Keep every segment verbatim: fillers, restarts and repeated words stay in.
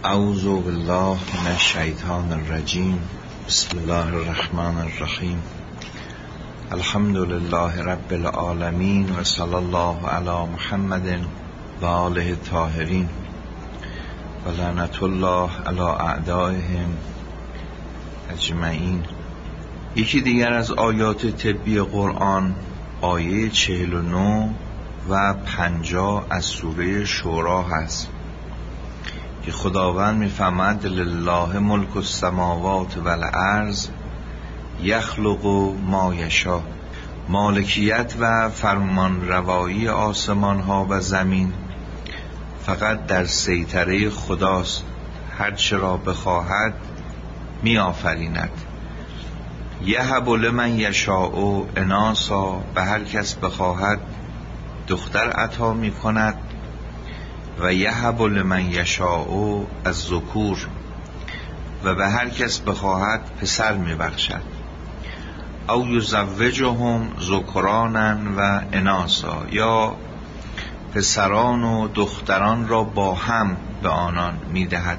اعوذ بالله من الشیطان الرجیم. بسم الله الرحمن الرحیم. الحمد لله رب العالمین و صلی الله علی محمد و آله الطاهرین و لعنت الله علی اعدائهم اجمعین. یکی دیگر از آیات طبی قرآن آیه چهل و نه و پنجاه از سوره شورا هست که خداوند می‌فرماید لله ملک السماوات و الارض یخلق ما یشاء. مالکیت و فرمان روایی آسمان ها و زمین فقط در سیطره خداست. هر چه را بخواهد می آفریند. یهب لمن یشاء اناثا، به هر کس بخواهد دختر عطا می کند. و یهب لمن یشاء الذکور، و به هر کس بخواهد پسر می بخشد. او یزوجهم ذکرانا و اناثا، یا پسران و دختران را با هم به آنان می دهد.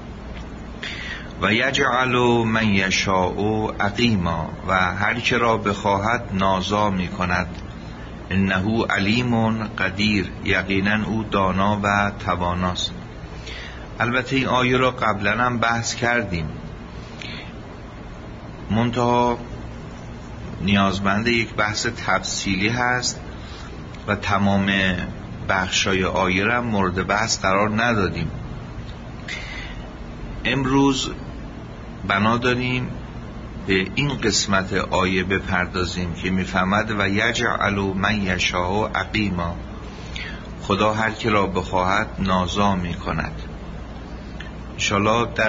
و یجعل من یشاء عقیما، و هر که را بخواهد نازا می کند. انه علیم قدیر، یقینا او دانا و تواناست. البته این آیه را قبلا هم بحث کردیم، منتها نیازمند یک بحث تفصیلی هست و تمام بخشای آیه را مورد بحث قرار ندادیم. امروز بنا داریم به این قسمت آیه بپردازیم که میفهمد و یجعل من یشاء عقیما، خدا هر که را بخواهد نازا می کند. انشالله در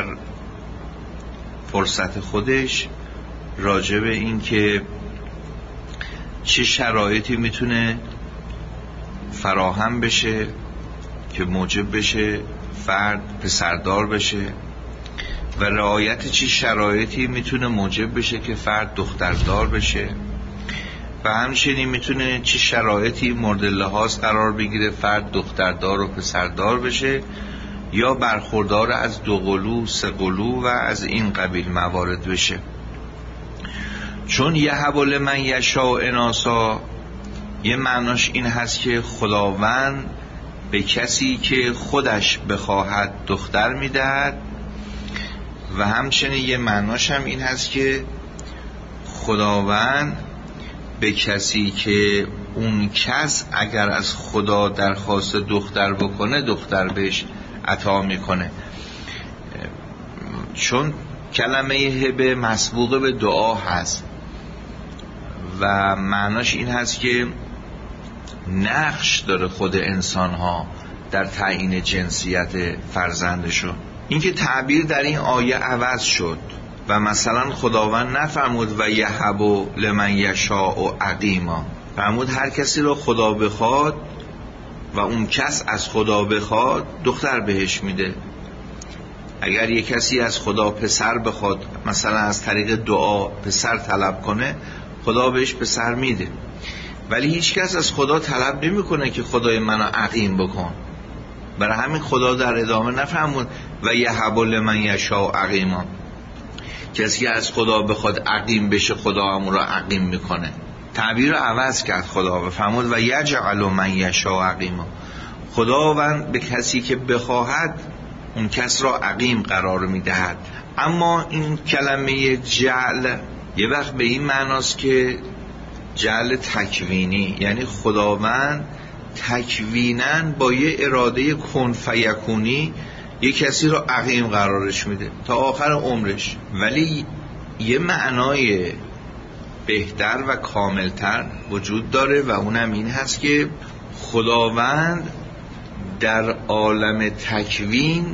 فرصت خودش راجع به این که چه شرایطی میتونه فراهم بشه که موجب بشه فرد پسردار بشه و رعایت چه شرایطی میتونه موجب بشه که فرد دختردار بشه و همچنین میتونه چه شرایطی مورد لحاظ قرار بگیره فرد دختردار و پسردار بشه یا برخوردار از دو قلو سه قلو و از این قبیل موارد بشه. چون یهب لمن یشاء اناثا، یه معناش این هست که خداوند به کسی که خودش بخواهد دختر میدهد، و همچنین یه معناش هم این هست که خداوند به کسی که اون کس اگر از خدا درخواست دختر بکنه دختر بهش عطا میکنه. چون کلمه هبه مسبوق به دعا هست و معناش این هست که نقش داره خود انسان ها در تعیین جنسیت فرزندشون. اینکه تعبیر در این آیه عوض شد و مثلا خداوند نفرمود و یهب لمن یشاء عقیما، فرمود هر کسی رو خدا بخواد و اون کس از خدا بخواد دختر بهش میده. اگر یک کسی از خدا پسر بخواد، مثلا از طریق دعا پسر طلب کنه، خدا بهش پسر میده. ولی هیچ کس از خدا طلب نمیکنه که خدای منو عقیم بکن. برای همین خدا در ادامه نفرمود و یهب لمن یشاء عقیما، کسی از خدا بخواد عقیم بشه خدا همون را عقیم میکنه. تعبیر رو عوض کرد خدا و فرمود و یجعل من یشاء عقیما، خداوند به کسی که بخواهد اون کس را عقیم قرار میدهد. اما این کلمه جعل یه وقت به این معناست که جعل تکوینی، یعنی خداوند تکویناً با یه اراده کن فیکونی یه کسی رو عقیم قرارش میده تا آخر عمرش. ولی یه معنای بهتر و کاملتر وجود داره و اونم این هست که خداوند در عالم تکوین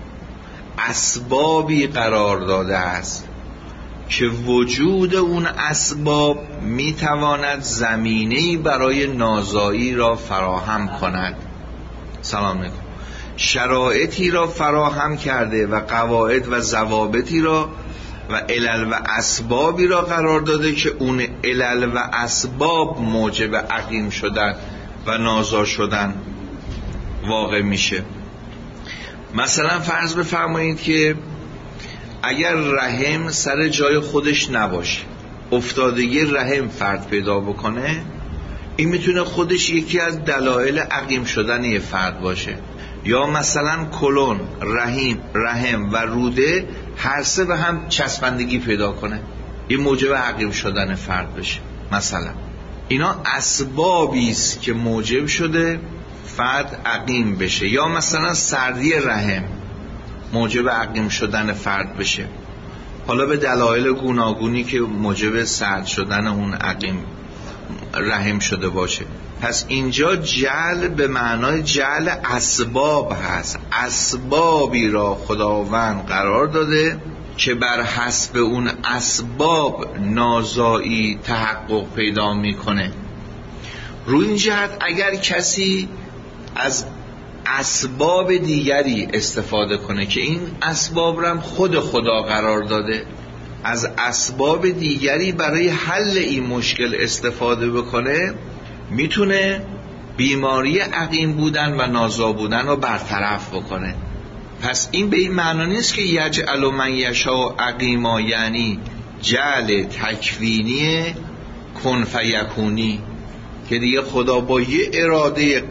اسبابی قرار داده است که وجود اون اسباب میتواند زمینه‌ای برای نازایی را فراهم کند. سلام علیکم. شرایطی را فراهم کرده و قواعد و ضوابطی را و علل و اسبابی را قرار داده که اون علل و اسباب موجب عقیم شدن و نازا شدن واقع میشه. مثلا فرض بفرمایید که اگر رحم سر جای خودش نباشه، افتادگی رحم فرد پیدا بکنه، این میتونه خودش یکی از دلایل عقیم شدن یه فرد باشه. یا مثلا کلون، رحم رحم و روده هر سه به هم چسبندگی پیدا کنه، این موجب عقیم شدن فرد بشه. مثلا اینا اسبابی است که موجب شده فرد عقیم بشه. یا مثلا سردی رحم موجب عقیم شدن فرد بشه، حالا به دلایل گوناگونی که موجب سرد شدن اون عقیم رحم شده باشه. پس اینجا جعل به معنای جعل اسباب هست، اسبابی را خداوند قرار داده که بر حسب اون اسباب نازایی تحقق پیدا میکنه. روی این جهت اگر کسی از اسباب دیگری استفاده کنه که این اسباب را خود خدا قرار داده، از اسباب دیگری برای حل این مشکل استفاده بکنه، میتونه بیماری عقیم بودن و نازا بودن رو برطرف بکنه. پس این به این معنی نیست که یجعل من یشاء عقیما، یعنی جعل تکوینی کن فیکونی، که دیگه خدا با یه اراده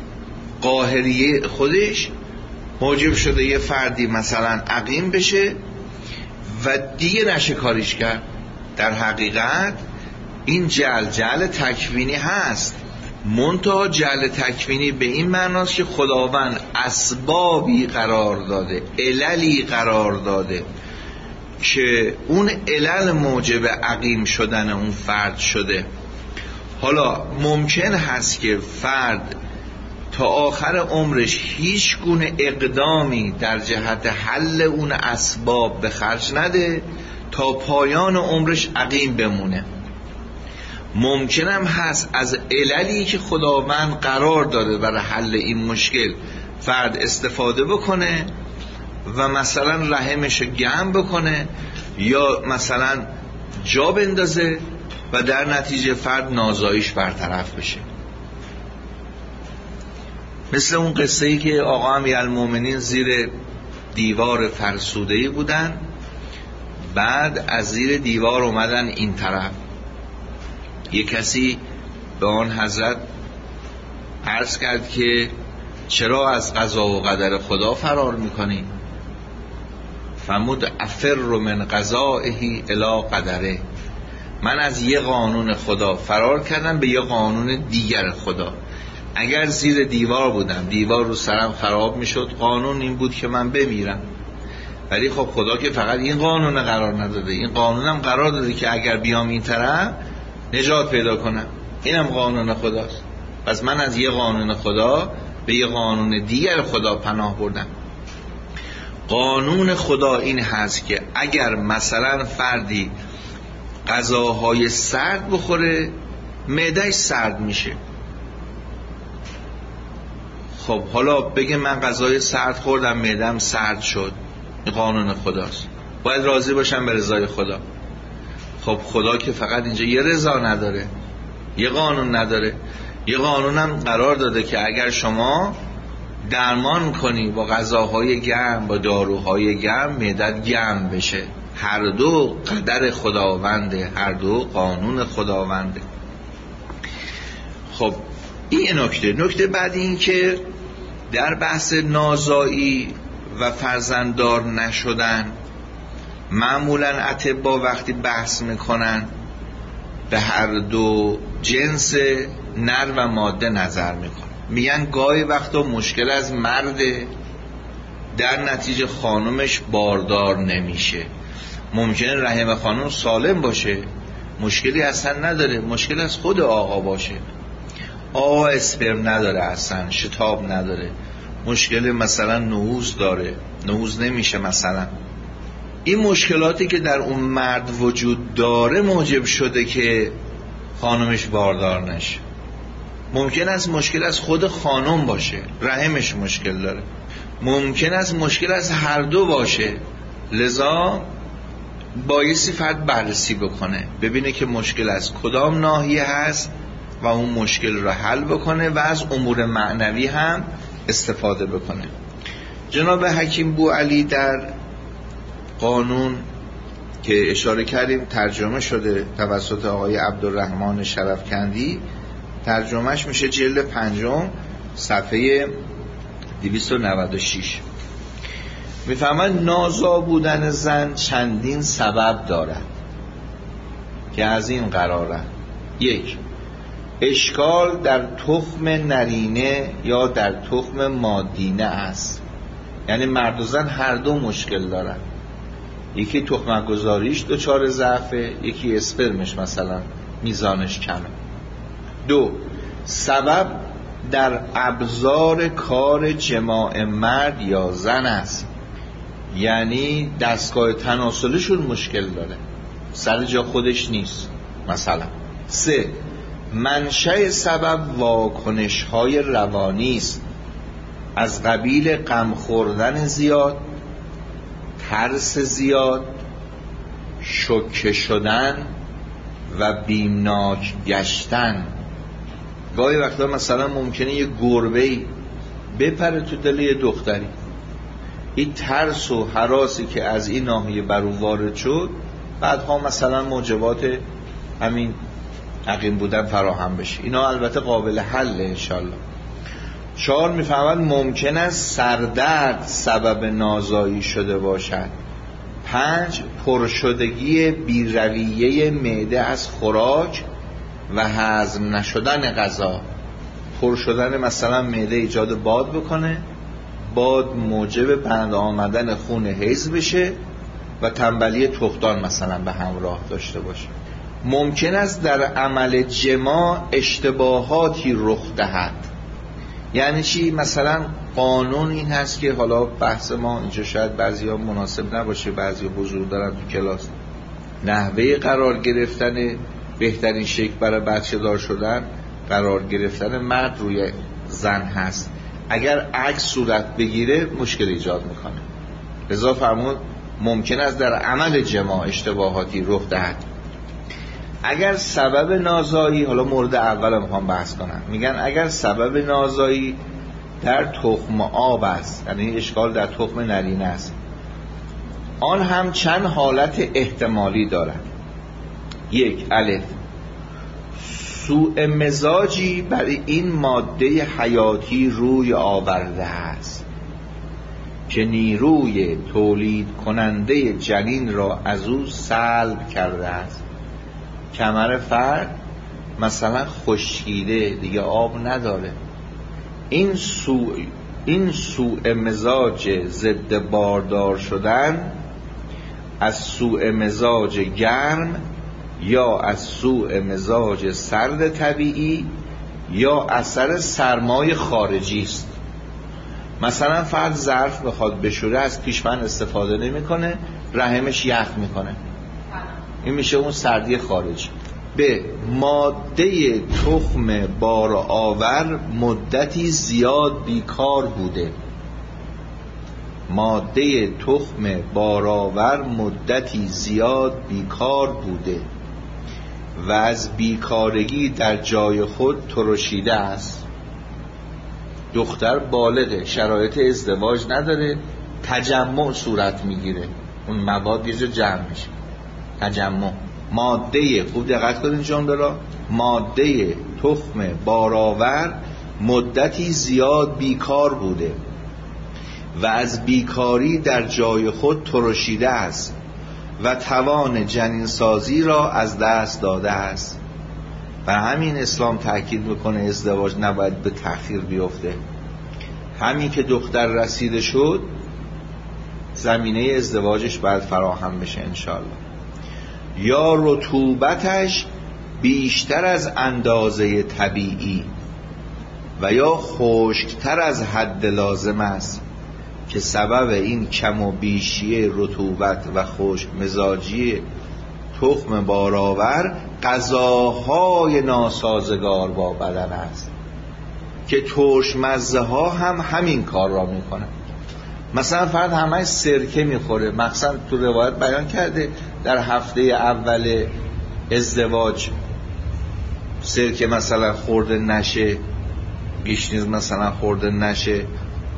قاهریه خودش موجب شده یه فردی مثلا عقیم بشه و دیگه نشه کاریش کرد. در حقیقت این جعل جعل تکوینی هست، منتها جعل تکوینی به این معناست که خداوند اسبابی قرار داده، عللی قرار داده که اون علل موجب عقیم شدن اون فرد شده. حالا ممکن هست که فرد تا آخر عمرش هیچ گونه اقدامی در جهت حل اون اسباب به خرج نده تا پایان عمرش عقیم بمونه. ممکن هم هست از عللی که خداوند قرار داده برای حل این مشکل فرد استفاده بکنه و مثلا رحمش رو گرم بکنه یا مثلا جا بندازه و در نتیجه فرد نازاییش برطرف بشه. مثل اون قصه ای که آقا امیرالمومنین زیر دیوار فرسوده‌ای بودن، بعد از زیر دیوار اومدن این طرف، یک کسی به آن حضرت عرض کرد که چرا از قضا و قدر خدا فرار میکنی؟ فرمود افر من قضائه الی قدره، من از یه قانون خدا فرار کردم به یه قانون دیگر خدا. اگر زیر دیوار بودم، دیوار رو سرم خراب میشد، قانون این بود که من بمیرم، ولی خب خدا که فقط این قانون قرار نداده، این قانونم قرار داده که اگر بیام این طرف نجات پیدا کنم، اینم قانون خداست. پس من از یه قانون خدا به یه قانون دیگر خدا پناه بردم. قانون خدا این هست که اگر مثلا فردی غذاهای سرد بخوره، معدهش سرد میشه. خب حالا بگه من غذای سرد خوردم معده‌ام سرد شد، این قانون خداست، باید راضی باشم به رضای خدا. خب خدا که فقط اینجا یه رضا نداره، یه قانون نداره، یه قانونم قرار داده که اگر شما درمان کنی با غذاهای گرم، با داروهای گرم، معدت گرم بشه. هر دو قدر خداونده، هر دو قانون خداونده. خب این نکته. نکته بعد این که در بحث نازایی و فرزنددار نشدن، معمولا اطباء وقتی بحث میکنن به هر دو جنس نر و ماده نظر میکنن. میگن گاهی وقتا مشکل از مرده، در نتیجه خانومش باردار نمیشه. ممکنه رحم خانوم سالم باشه، مشکلی اصلا نداره، مشکل از خود آقا باشه، آقا اسپرم نداره، اصلا شتاب نداره، مشکل مثلا نوز داره، نوز نمیشه مثلا. این مشکلاتی که در اون مرد وجود داره موجب شده که خانمش باردار نشه. ممکن است مشکل از خود خانم باشه، رحمش مشکل داره، ممکن است مشکل از هر دو باشه. لذا بایستی فرد بررسی بکنه، ببینه که مشکل از کدام ناحیه هست و اون مشکل رو حل بکنه و از امور معنوی هم استفاده بکنه. جناب حکیم بوعلی در قانون که اشاره کردیم ترجمه شده توسط آقای عبدالرحمن شرفکندی، ترجمهش میشه جلد پنجم صفحه دویست و نود و شش. میفهمن نازا بودن زن چندین سبب دارد که از این قراره: یک، اشکال در تخم نرینه یا در تخم مادینه است، یعنی مرد و زن هر دو مشکل دارن، یکی تخمک گذاریش دچار ضعفه، یکی اسپرمش مثلا میزانش کمه. دو، سبب در ابزار کار جماع مرد یا زن است، یعنی دستگاه تناسلشون مشکل داره، سر جا خودش نیست مثلا. سه، منشأ سبب واکنش های روانی است، از قبیل غم خوردن زیاد، ترس زیاد، شوکه شدن و بیمناک گشتن. گاهی وقتا مثلا ممکنه یه گربه‌ای بپره تو دل یه دختری، این ترس و هراسی که از این ناحیه بر او وارد شد بعدها مثلا موجبات همین عقیم بودن فراهم بشه. اینا البته قابل حله انشالله. چهار، میفهمد ممکن است سردرد سبب نازایی شده باشد. پنج، پرشدگی بیرویه معده از خوراک و هضم نشدن غذا. پر شدن مثلا معده ایجاد باد بکنه، باد موجب بند آمدن خون حیض بشه و تنبلی تخمدان مثلا به همراه داشته باشه. ممکن است در عمل جماع اشتباهاتی رخ دهد. یعنی چی؟ مثلا قانون این هست که حالا بحث ما اینجا شاید بعضیا مناسب نباشه، بعضیا حضور دارن تو کلاس، نحوه قرار گرفتن بهترین شکل برای بچه دار شدن قرار گرفتن مرد روی زن هست. اگر عکس صورت بگیره مشکل ایجاد میکنه. لذا فرمود ممکن است در عمل جماع اشتباهاتی رخ دهد. اگر سبب نازایی، حالا مورد اول میخوام بحث کنم، میگن اگر سبب نازایی در تخم آب است، یعنی اشکال در تخم نرینه است، آن هم چند حالت احتمالی دارد. یک، الف، سوء مزاجی برای این ماده حیاتی روی آورده است که نیروی تولید کننده جنین را از او سلب کرده است. کمر فرد مثلا خشکیده دیگه آب نداره، این سوء این سوء مزاج ضد باردار شدن از سوء مزاج گرم یا از سوء مزاج سرد طبیعی یا اثر سرمای خارجی است. مثلا فرد ظرف بخواد بشوره از پیشبند استفاده نمیکنه، رحمش یخ میکنه، این میشه اون سردی خارجی. به ماده تخم بار آور مدتی زیاد بیکار بوده. ماده تخم بار آور مدتی زیاد بیکار بوده و از بیکارگی در جای خود ترشیده است. دختر بالغه، شرایط ازدواج نداره، تجمع صورت میگیره، اون مواد یه جا جمع میشه، تجمع. ماده، خوب دقت کنید جمله را، ماده تخم بارآور مدتی زیاد بیکار بوده و از بیکاری در جای خود ترشیده است و توان جنین سازی را از دست داده است. و همین اسلام تأکید میکنه ازدواج نباید به تأخیر بیفته. همین که دختر رسیده شد زمینه ازدواجش باید فراهم بشه انشالله. یا رطوبتش بیشتر از اندازه طبیعی و یا خشکتر از حد لازم است که سبب این کم و بیشی رطوبت و خشک مزاجی تخم بارآور غذاهای ناسازگار با بدن است که ترش مزه ها هم همین کار را میکنه. مثلا فرد همه سرکه میخوره، مثلا تو روایت بیان کرده در هفته اول ازدواج سرکه مثلا خورده نشه، گیشنیز مثلا خورده نشه،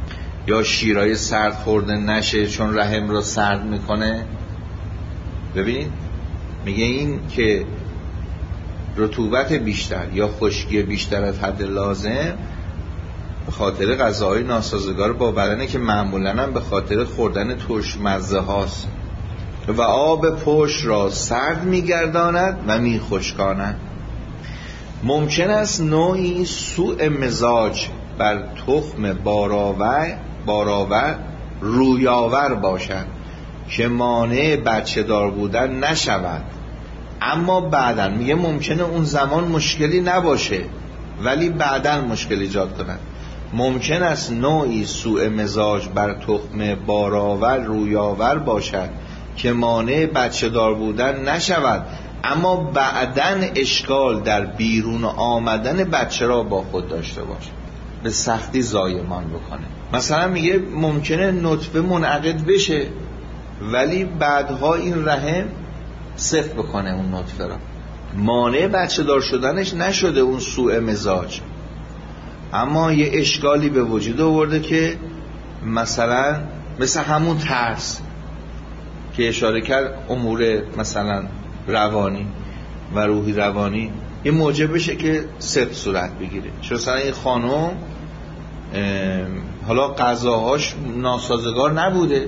یا شیرای سرد خورده نشه چون رحم رو سرد میکنه. ببینید میگه این که رطوبت بیشتر یا خشکی بیشتر از حد لازم به خاطر غذاهای ناسازگار با بدنه که معمولاً هم به خاطر خوردن ترش مزه هاست و آب پشت را سرد میگرداند و میخشکاند. ممکن است نوعی سوء مزاج بر تخم باراور باراور رویاور باشد که مانع بچه دار بودن نشود، اما بعداً میگه ممکنه اون زمان مشکلی نباشه ولی بعداً مشکل ایجاد کند. ممکن است نوعی سوء مزاج بر تخم باراور رویاور باشد که مانع بچه دار بودن نشود، اما بعداً اشکال در بیرون آمدن بچه را با خود داشته باشه، به سختی زایمان بکنه. مثلا میگه ممکنه نطفه منعقد بشه ولی بعدها این رحم سفت بکنه اون نطفه را، مانع بچه دار شدنش نشده اون سوء مزاج، اما یه اشکالی به وجود آورده که مثلا مثل همون ترس که اشاره کرد، امور مثلا روانی و روحی روانی این موجب بشه که سفت صورت بگیره. چون مثلا این خانم حالا غذاهاش ناسازگار نبوده،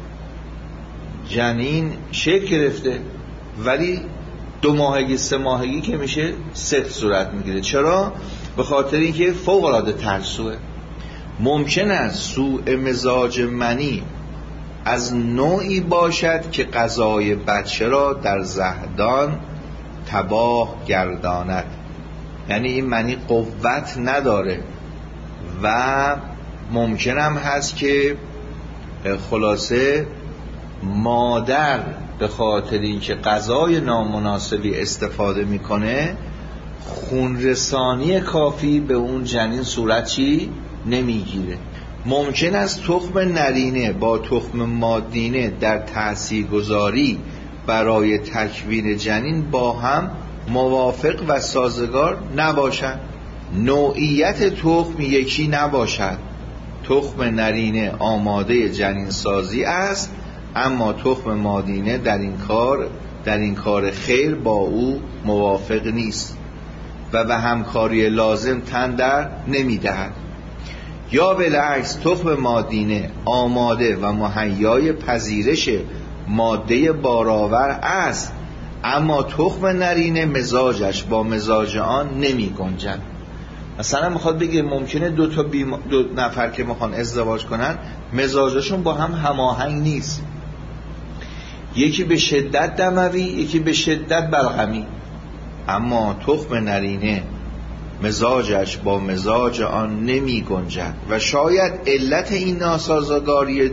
جنین شکل گرفته ولی دو ماهگی سه ماهگی که میشه سفت صورت میگیره. چرا؟ به خاطر اینکه فوق العاده ترسوه. ممکن است سوء مزاج منی از نوعی باشد که غذای بچه را در زهدان تباه گرداند، یعنی این منی قوت نداره و ممکن هم هست که خلاصه مادر به خاطر اینکه غذای نامناسبی استفاده میکنه خونرسانی کافی به اون جنین صورت چی نمیگیره. ممکن است تخم نرینه با تخم مادینه در تاثیرگذاری برای تکوین جنین با هم موافق و سازگار نباشد. نوعیت تخم یکی نباشد. تخم نرینه آماده جنین سازی است، اما تخم مادینه در این کار در این کار خیر با او موافق نیست و به همکاری لازم تن در نمی‌دهد. یا بالعکس تخم مادینه آماده و مهیای پذیرش ماده باراور است، اما تخم نرینه مزاجش با مزاج آن نمی گنجد. مثلا میخواد بگه ممکنه دو تا بیما... دو نفر که میخوان ازدواج کنن مزاجشون با هم هماهنگ نیست، یکی به شدت دموی یکی به شدت بلغمی، اما تخم نرینه مزاجش با مزاج آن نمی گنجد و شاید علت این ناسازگاری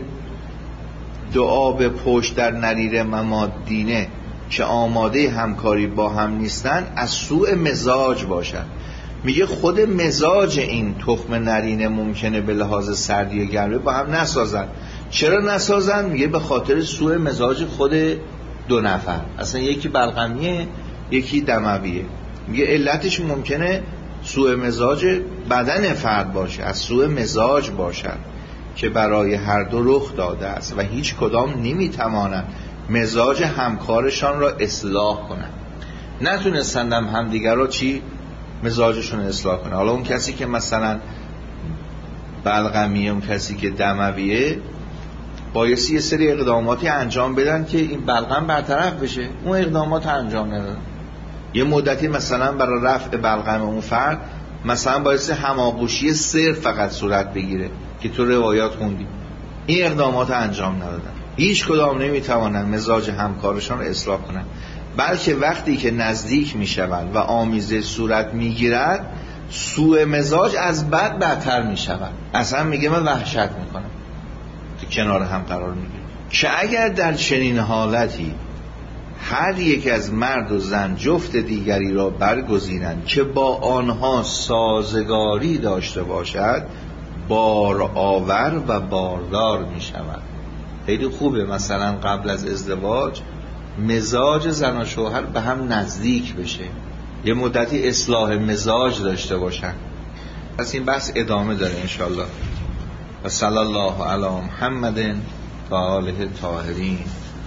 دعا به پشت در نرینه و مادینه که آماده همکاری با هم نیستن از سوء مزاج باشد. میگه خود مزاج این تخم نرینه ممکنه به لحاظ سردی و گرمی با هم نسازن. چرا نسازن؟ میگه به خاطر سوء مزاج خود دو نفر، اصلا یکی بلغمیه یکی دمویه. میگه علتش ممکنه سوء مزاج بدن فرد باشه، از سوء مزاج باشد که برای هر دو رخ داده است و هیچ کدام نمیتوانند مزاج همکارشان را اصلاح کنند. نتونستندم همدیگر را چی؟ مزاجشون اصلاح کنه. حالا اون کسی که مثلا بلغمیه، اون کسی که دمویه، بایستی یه سری اقداماتی انجام بدن که این بلغم برطرف بشه، اون اقدامات انجام ندادن. یه مدتی مثلا برای رفع بلغم اون فرد مثلا بایستی هماغوشی صرف فقط صورت بگیره که تو روایات خوندی، این اقدامات انجام ندادن. هیچ کدام نمیتوانن مزاج همکارشان رو اصلاح کنن، بلکه وقتی که نزدیک میشوند و آمیزه صورت میگیرد سوء مزاج از بد بدتر میشود. اصلا میگه من وحشت میکنم که کنار هم قرار میگیریم که اگر در چنین حالتی هر یک از مرد و زن جفت دیگری را برگزینند که با آنها سازگاری داشته باشد بار آور و باردار میشود. خیلی خوبه مثلا قبل از ازدواج مزاج زن و شوهر به هم نزدیک بشه، یه مدتی اصلاح مزاج داشته باشن. پس این بحث ادامه داره انشالله. و صلی الله علی محمد و آله طاهرین.